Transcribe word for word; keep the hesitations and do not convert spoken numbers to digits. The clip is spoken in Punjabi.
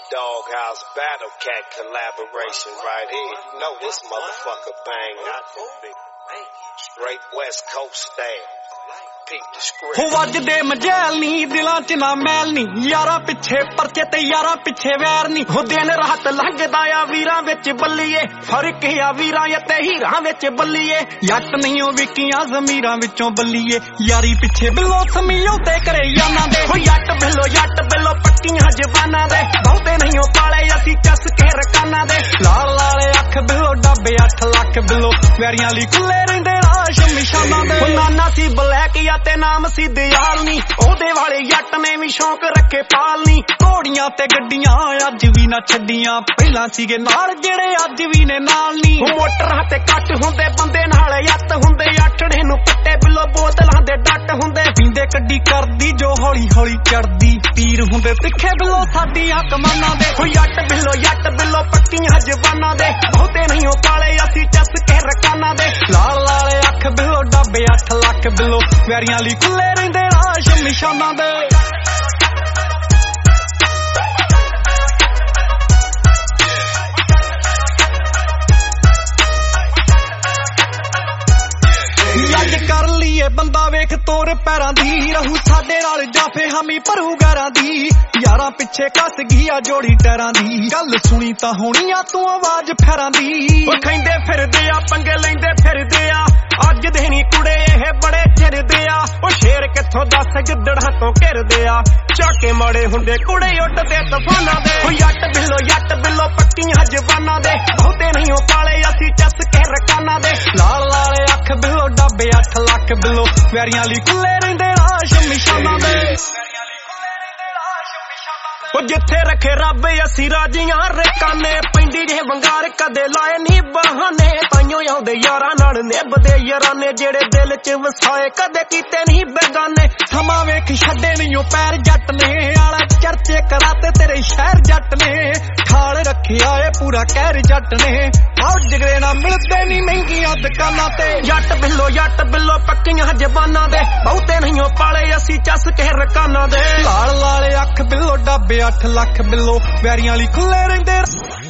Doghouse Battle Cat collaboration right here. You know this motherfucker bang out. Straight West Coast style. ਹੋ ਵੱਜਦੇ ਮਜੈਲ ਨੀ ਦਿਲਾਂ ਚ ਨਾ ਮੈਲ ਨੀ ਯਾਰਾਂ ਪਿੱਛੇ ਪਰਚੇ ਤੇ ਯਾਰਾਂ ਪਿੱਛੇ ਵੈਰ ਨੀ ਹੋ ਦਿਨ ਰਾਤ ਲੰਘਦਾ ਆ ਵੀਰਾਂ ਵਿੱਚ ਬੱਲੀਏ ਫਰਕ ਆ ਵੀਰਾਂ ਅਤੇ ਹੀਰਾਂ ਵਿੱਚ ਬੱਲੀਏ ਜੱਟ ਨਹੀਂ ਉਹ ਵਿਕੀਆਂ ਜ਼ਮੀਰਾਂ ਵਿੱਚੋਂ ਬੱਲੀਏ ਯਾਰੀ ਪਿੱਛੇ ਬਿੱਲੋ ਸਮੀਓ ਤੇ ਕਰੇ ਯਾਨਾਂ ਦੇ ਹੋ ਜੱਟ ਬਿੱਲੋ ਜੱਟ ਬਿੱਲੋ ਪੱਕੀਆਂ ਜ਼ਬਾਨਾਂ ਦੇ ਬਹੁਤੇ ਨਹੀਂ ਉਹ ਪਾਲੇ ਅਸੀਂ ਚੱਸ ਕੇ ਰਕਾਨਾਂ ਦੇ ਲਾਲ ਲਾਲੇ ਅੱਖ ਬਿੱਲੋ ਡੱਬੇ ਅੱਠ ਲੱਖ ਬਿੱਲੋ ਵੈਰੀਆਂ ਲਈ ਖੁੱਲੇ ਰਹਿੰਦੇ ਰਾਸ਼ ਨਿਸ਼ਾਨਾਂ ਦੇ ਹੋ ਨਾਨਾ ਸੀ ਬਲੈਕ ਤੇ ਨਾਮ ਸੀ ਦਿਆਲ ਨੀ ਉਹਦੇ ਵਾਲੇ ਜੱਟ ਨੇ ਵੀ ਸ਼ੌਂਕ ਰੱਖੇ ਪਾਲਨੀ ਘੋੜੀਆਂ ਤੇ ਗੱਡੀਆਂ ਅੱਜ ਵੀ ਨਾ ਛੱਡੀਆਂ ਪਹਿਲਾਂ ਸੀਗੇ ਨਾਲ ਜਿਹੜੇ ਅੱਜ ਵੀ ਨੇ ਨਾਲ ਨੀ ਮੋਟਰਾਂ ਤੇ ਕੱਟ ਹੁੰਦੇ ਬੰਦੇ ਨਾਲ ਯੱਤ ਹੁੰਦੇ ਅੱਠੜੇ ਨੂੰ ਪੱਟੇ ਬਿੱਲੋ ਬੋਤਲਾਂ ਦੇ ਡੱਟ ਹੁੰਦੇ ਪੀਂਦੇ ਕੱਢੀ ਕਰਦੀ ਜੋ ਹੌਲੀ ਹੌਲੀ ਚੜਦੀ ਪੀਰ ਹੁੰਦੇ ਤਿੱਖੇ ਬਿੱਲੋ ਸਾਡੀਆਂ ਕਮਾਨਾਂ ਦੇ ਹੋ ਜੱਟ ਬਿੱਲੋ ਜੱਟ ਬਿੱਲੋ ਪੱਕੀਆਂ ਜ਼ਬਾਨਾਂ ਦੇ ਬਹੁਤੇ ਨਹੀਂ ਉਹ ਪਾਲੇ ਅਸੀਂ ਚੱਸ ਕੇ ਰਕਾਨਾਂ ਦੇ ਲਾਲ ਲਾਲੇ ਅੱਖ ਬਿੱਲੋ ਡੱਬੇ ਅੱਠ ਲੱਖ ਬਿੱਲੋ ਵੈਰੀਆਂ ਲਈ ਖੁੱਲੇ ਰਹਿੰਦੇ ਰਾਸ਼ ਨਿਸ਼ਾਨਾਂ ਦੇ ਅੱਜ ਕਰ ਲਈਏ ਬੰਦਾ ਵੇਖ ਤੋਰ ਪੈਰਾਂ ਦੀ ਰਹੂ ਸਾਡੇ ਨਾਲ ਜਾਫੇ ਹਮੀ ਭਰੂ ਗਾਰਾਂ ਦੀ ਯਾਰਾਂ ਪਿੱਛੇ ਕੱਸ ਗਈ ਆ ਜੋੜੀ ਟੈਰਾਂ ਦੀ ਗੱਲ ਸੁਣੀ ਤਾਂ ਹੋਣੀ ਆ ਤੂੰ ਆਵਾਜ਼ ਫੈਰਾਂ ਦੀ ਉਹ ਖੈਂਦੇ ਫਿਰਦੇ ਆ ਪੰਗੇ ਲੈਂਦੇ ਫਿਰਦੇ ਆ ਅੱਜ ਦੇ ਨੀ ਕੁੜੇ ਇਹ ਬੜੇ ਚਿਰਦੇ ਆ ਉਹ ਸ਼ੇਰ ਕਿੱਥੋਂ ਦੱਸ ਗਿੱਦੜਾਂ ਤੋਂ ਘਿਰਦੇ ਆ ਚਾਕੇ ਮਾੜੇ ਹੁੰਦੇ ਕੁੜੇ ਉੱਡਦੇ ਤੂਫਾਨਾਂ ਦੇ ਉਹ ਜੱਟ ਬਿੱਲੋ ਜੱਟ ਬਿੱਲੋ ਪੱਕੀਆਂ ਜ਼ਬਾਨਾਂ ਦੇ ਬਹੁਤੇ ਨਹੀਂ ਉਹ ਪਾਲੇ ਅਸੀਂ ਚੱਸ ਕੇ ਰਕਾਨਾਂ ਦੇ ਲਾਲ ਲਾਲੇ ਅੱਖ ਬਿੱਲੋ ਡੱਬੇ ਅੱਠ ਲੱਖ ਬਿੱਲੋ ਵੈਰੀਆਂ ਲਈ ਖੁੱਲੇ ਰਹਿੰਦੇ ਰਾਸ਼ ਨਿਸ਼ਾਨਾਂ ਦੇ ਉਹ ਜਿੱਥੇ ਰੱਖੇ ਰੱਬ ਅਸੀਂ ਰਾਜੀਆਂ ਰਕਾਨੇ ਪੈਂਦੀ ਜੇ ਵੰਗਾਰ ਕਦੇ ਲਾਏ ਨੀ ਬਹਾਨੇ ਤਾਈਓ ਆਉਂਦੇ ਯਾਰਾਂ ਨਾਲ ਨਿਭਦੇ ਯਾਰਾਂ ਨੇ ਜਿਹੜੇ ਦਿਲ ਚ ਵਸਾਏ ਕਦੇ ਕੀਤੇ ਨਹੀਂ ਬੇਗਾਨੇ ਸਮਾਂ ਵੇਖ ਛੱਡੇ ਨਹੀਂ ਉਹ ਪੈਰ ਜੱਟ ਨੇ ਆਲਾ ਚਰਚੇ ਕਰਾਤੇ ਤੇਰੇ ਸ਼ਹਿਰ ਜੱਟ ਨੇ ਖਾਲ ਰੱਖਿਆ ਏ ਪੂਰਾ ਕਹਿਰ ਜੱਟ ਨੇ ਆਉ ਜਿਗਰੇ ਨਾ ਮਿਲਦੇ ਨਹੀਂ ਮਹਿੰਗੀਆਂ ਦੁਕਾਨਾਂ ਤੇ ਜੱਟ ਬਿੱਲੋ ਜੱਟ ਬਿੱਲੋ ਪੱਕੀਆਂ ਜ਼ਬਾਨਾਂ ਦੇ ਬਹੁਤੇ ਨਹੀਂ ਉਹ ਪਾਲੇ ਅਸੀਂ ਚੱਸ ਕੇ ਰਕਾਨਾਂ ਦੇ ਲਾਲ ਲਾਲੇ ਅੱਖ ਬਿੱਲੋ ਡੱਬੇ ਅੱਠ ਲੱਖ ਬਿੱਲੋ ਵੈਰੀਆਂ ਲਈ ਖੁੱਲੇ ਰਹਿੰਦੇ